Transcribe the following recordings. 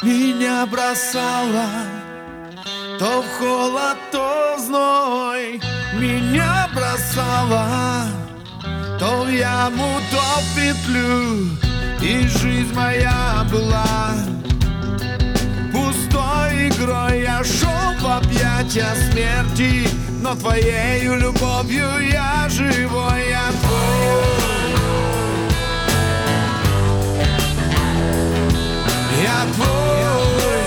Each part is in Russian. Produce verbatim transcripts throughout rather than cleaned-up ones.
Меня бросала то в холод, то в зной. Меня бросала то в яму, то в петлю. И жизнь моя была пустой игрой. Я шел в объятия смерти, но твоею любовью я живой. Я твой, я твой,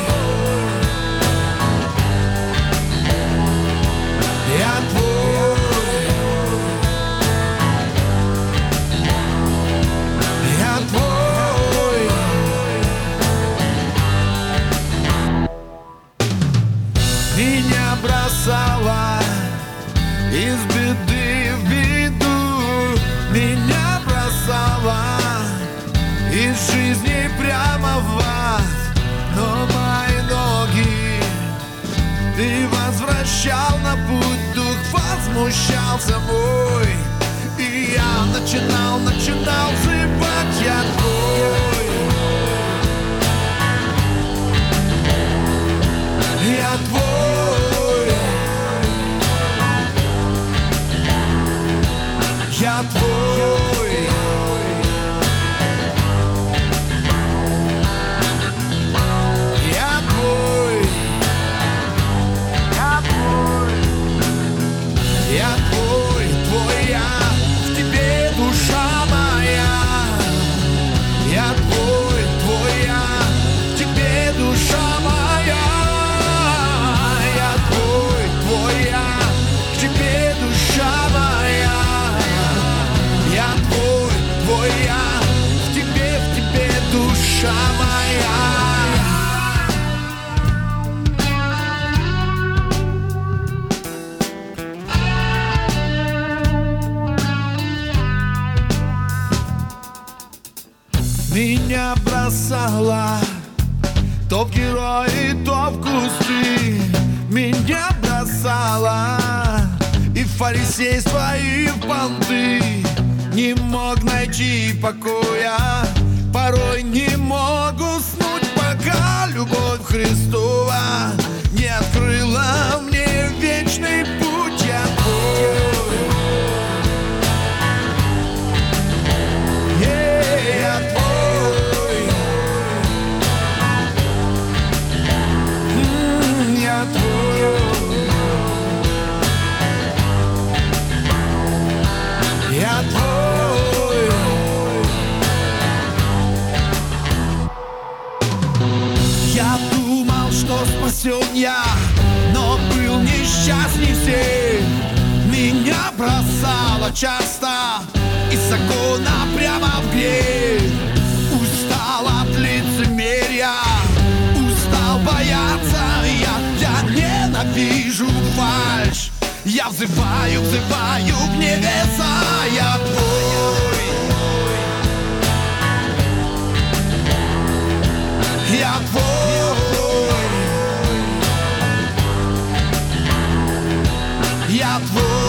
я твой, я твой. Меня бросала из беды в беду. Меня бросала из жизни прямо в ад. Но мои ноги ты возвращал на путь. Дух возмущался мой, и я начинал, начинал взывать. Я твой, я твой, я твой. Я твой, я твой, я твой, твой я, в тебе душа моя. Я твой, твой я, в тебе душа моя. Я твой, твой я, в тебе душа моя. Я твой, твой я, в тебе, в тебе душа моя. Меня бросала то в герои, то в кусты. Меня бросала и в фарисейство, и в понты. Не мог найти покоя, порой не мог уснуть, пока любовь Христова не открыла мне вечный путь. Я твой, yeah, я твой, mm, я твой, я твой. Я думал, что спасен я, но был несчастней всех. Меня бросало часто из закона прямо в грех. Устал от лицемерия, устал бояться я. Я ненавижу фальшь, я взываю, взываю к небеса. Я твой, я твой, я твой.